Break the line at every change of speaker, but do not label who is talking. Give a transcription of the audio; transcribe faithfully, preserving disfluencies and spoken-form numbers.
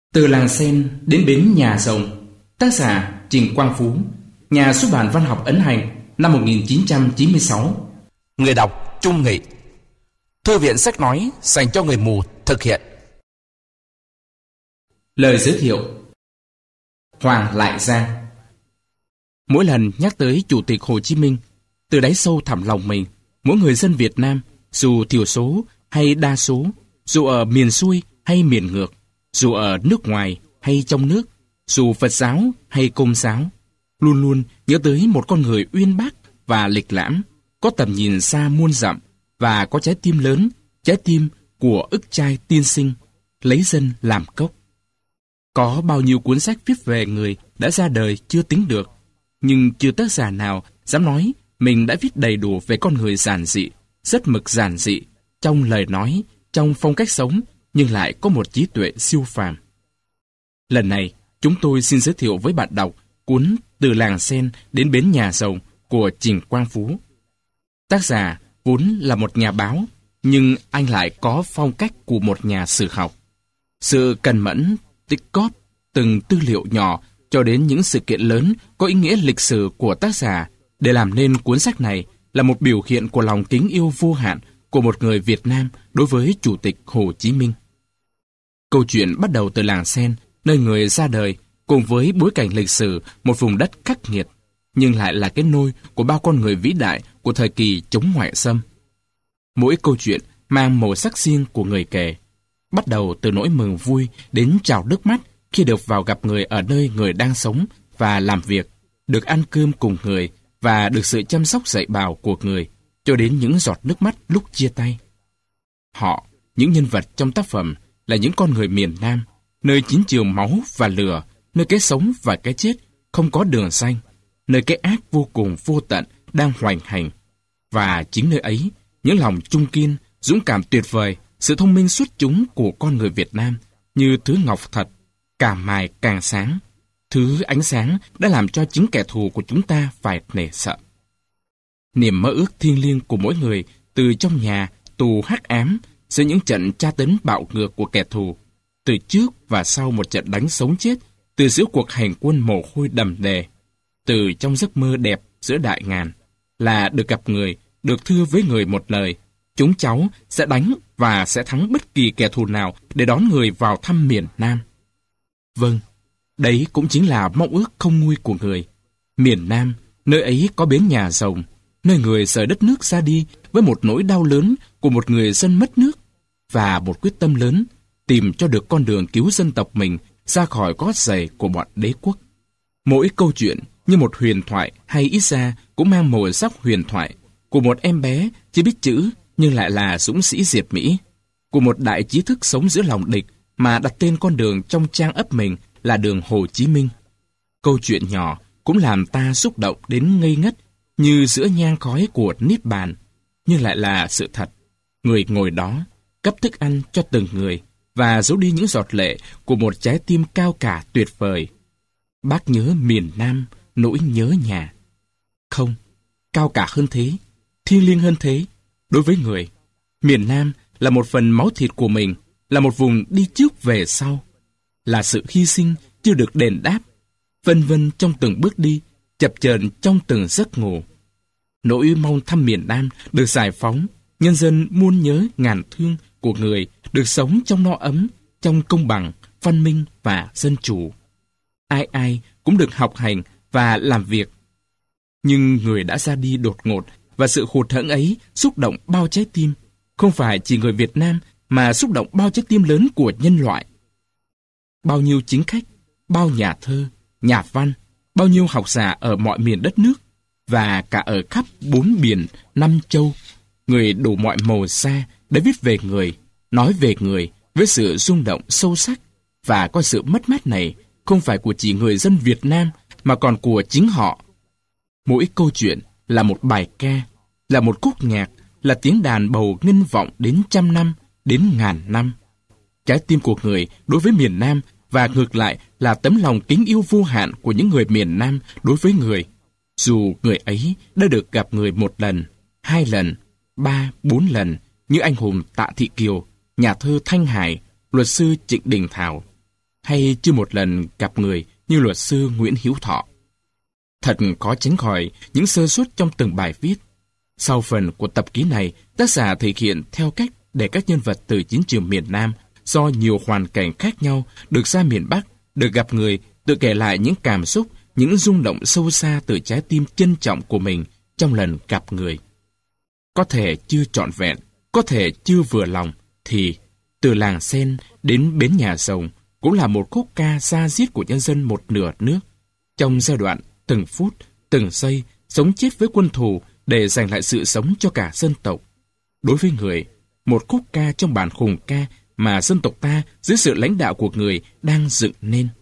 Từ làng sen đến bến nhà rồng. Tác giả Trịnh Quang Phú. Nhà xuất bản Văn học Ấn Hành, năm một nghìn chín trăm chín mươi sáu.
Người đọc Trung Nghị. Thư viện sách nói dành cho người mù thực hiện.
Lời giới thiệu. Hoàng Lại Giang. Mỗi lần nhắc tới Chủ tịch Hồ Chí Minh, từ đáy sâu thẳm lòng mình, mỗi người dân Việt Nam, dù thiểu số hay đa số, dù ở miền xuôi hay miền ngược, dù ở nước ngoài hay trong nước, dù Phật giáo hay Công giáo, luôn luôn nhớ tới một con người uyên bác và lịch lãm, có tầm nhìn xa muôn dặm và có trái tim lớn, trái tim của ức trai tiên sinh, lấy dân làm cốc. Có bao nhiêu cuốn sách viết về người đã ra đời chưa tính được, nhưng chưa tác giả nào dám nói mình đã viết đầy đủ về con người giản dị, rất mực giản dị, trong lời nói, trong phong cách sống, nhưng lại có một trí tuệ siêu phàm. Lần này, chúng tôi xin giới thiệu với bạn đọc cuốn Từ làng sen đến bến nhà rồng của Trịnh Quang Phú. Tác giả vốn là một nhà báo, nhưng anh lại có phong cách của một nhà sử học. Sự cần mẫn, tích cóp từng tư liệu nhỏ cho đến những sự kiện lớn có ý nghĩa lịch sử của tác giả để làm nên cuốn sách này là một biểu hiện của lòng kính yêu vô hạn của một người Việt Nam đối với Chủ tịch Hồ Chí Minh. Câu chuyện bắt đầu từ làng sen, nơi người ra đời, cùng với bối cảnh lịch sử một vùng đất khắc nghiệt, nhưng lại là cái nôi của bao con người vĩ đại của thời kỳ chống ngoại xâm. Mỗi câu chuyện mang màu sắc riêng của người kể, bắt đầu từ nỗi mừng vui đến trào nước mắt khi được vào gặp người ở nơi người đang sống và làm việc, được ăn cơm cùng người và được sự chăm sóc dạy bảo của người, cho đến những giọt nước mắt lúc chia tay. Họ, những nhân vật trong tác phẩm, là những con người miền Nam, nơi chiến trường máu và lửa, nơi cái sống và cái chết không có đường ranh, nơi cái ác vô cùng vô tận đang hoành hành. Và chính nơi ấy, những lòng trung kiên, dũng cảm tuyệt vời, sự thông minh xuất chúng của con người Việt Nam như thứ ngọc thật, càng mài càng sáng, thứ ánh sáng đã làm cho chính kẻ thù của chúng ta phải nể sợ. Niềm mơ ước thiêng liêng của mỗi người từ trong nhà tù hắc ám giữa những trận tra tấn bạo ngược của kẻ thù, từ trước và sau một trận đánh sống chết, từ giữa cuộc hành quân mồ hôi đầm đìa, từ trong giấc mơ đẹp giữa đại ngàn, là được gặp người, được thưa với người một lời: chúng cháu sẽ đánh và sẽ thắng bất kỳ kẻ thù nào để đón người vào thăm miền Nam. Vâng, đấy cũng chính là mong ước không nguôi của người. Miền Nam, nơi ấy có bến nhà rồng, nơi người rời đất nước ra đi với một nỗi đau lớn của một người dân mất nước và một quyết tâm lớn tìm cho được con đường cứu dân tộc mình ra khỏi gót giày của bọn đế quốc. Mỗi câu chuyện như một huyền thoại, hay ít ra cũng mang màu sắc huyền thoại của một em bé chỉ biết chữ nhưng lại là dũng sĩ diệt Mỹ, của một đại trí thức sống giữa lòng địch mà đặt tên con đường trong trang ấp mình là đường Hồ Chí Minh. Câu chuyện nhỏ cũng làm ta xúc động đến ngây ngất như giữa nhang khói của Niết Bàn, nhưng lại là sự thật. Người ngồi đó, cấp thức ăn cho từng người và giấu đi những giọt lệ của một trái tim cao cả tuyệt vời. Bác nhớ miền Nam, nỗi nhớ nhà. Không, cao cả hơn thế, thiêng liêng hơn thế. Đối với người, miền Nam là một phần máu thịt của mình, là một vùng đi trước về sau, là sự hy sinh chưa được đền đáp, vân vân trong từng bước đi, chập chờn trong từng giấc ngủ. Nỗi mong thăm miền Nam được giải phóng, nhân dân muôn nhớ ngàn thương của người được sống trong no ấm, trong công bằng, văn minh và dân chủ. Ai ai cũng được học hành và làm việc. Nhưng người đã ra đi đột ngột, và sự hụt hẫng ấy xúc động bao trái tim, không phải chỉ người Việt Nam mà xúc động bao trái tim lớn của nhân loại. Bao nhiêu chính khách, bao nhà thơ, nhà văn, bao nhiêu học giả ở mọi miền đất nước và cả ở khắp bốn biển năm châu, người đủ mọi màu da đã viết về người, nói về người với sự rung động sâu sắc, và coi sự mất mát này không phải của chỉ người dân Việt Nam mà còn của chính họ. Mỗi câu chuyện là một bài ca, là một khúc nhạc, là tiếng đàn bầu ngân vọng đến trăm năm, đến ngàn năm. Trái tim của người đối với miền Nam và ngược lại là tấm lòng kính yêu vô hạn của những người miền Nam đối với người, dù người ấy đã được gặp người một lần, hai lần, ba, bốn lần, như anh hùng Tạ Thị Kiều, nhà thơ Thanh Hải, luật sư Trịnh Đình Thảo, hay chưa một lần gặp người như luật sư Nguyễn Hiếu Thọ. Thật khó tránh khỏi những sơ suất trong từng bài viết. Sau phần của tập ký này, tác giả thể hiện theo cách để các nhân vật từ chiến trường miền Nam do nhiều hoàn cảnh khác nhau được ra miền Bắc, được gặp người, tự kể lại những cảm xúc, những rung động sâu xa từ trái tim trân trọng của mình trong lần gặp người. Có thể chưa trọn vẹn, có thể chưa vừa lòng, thì từ làng Sen đến bến nhà Rồng cũng là một khúc ca da diết của nhân dân một nửa nước. Trong giai đoạn từng phút, từng giây, sống chết với quân thù để giành lại sự sống cho cả dân tộc. Đối với người, một khúc ca trong bản hùng ca mà dân tộc ta dưới sự lãnh đạo của người đang dựng nên.